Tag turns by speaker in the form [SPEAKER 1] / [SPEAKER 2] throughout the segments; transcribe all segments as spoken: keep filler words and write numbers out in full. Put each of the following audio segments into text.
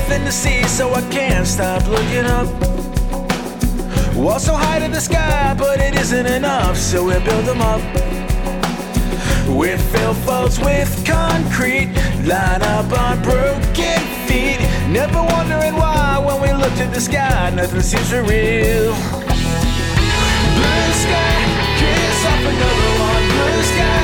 [SPEAKER 1] nothing to see, so I can't stop looking up. Walls so high to the sky, but it isn't enough, so we build them up. We fill faults with concrete, line up on broken feet, never wondering why when we looked at the sky, nothing seems for real. Blue sky, kiss off another one. Blue sky,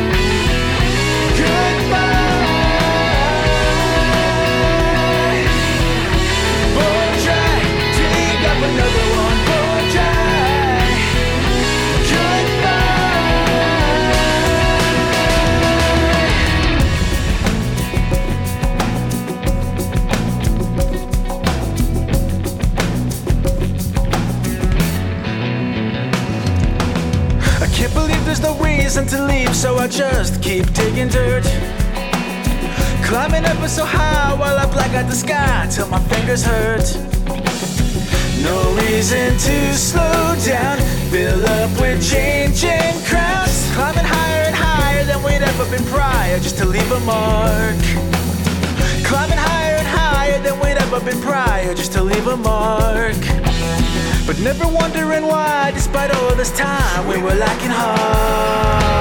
[SPEAKER 1] goodbye. Boy, try, dig up another one. Boy, try, goodbye. I can't believe there's no reason to leave, so I just keep digging dirt. Climbing up so high while I black out the sky till my fingers hurt. No reason to slow down, fill up with changing crowds. Climbing higher and higher than we'd ever been prior, just to leave a mark. Climbing higher and higher than we'd ever been prior, just to leave a mark. But never wondering why, despite all this time, we were lacking heart.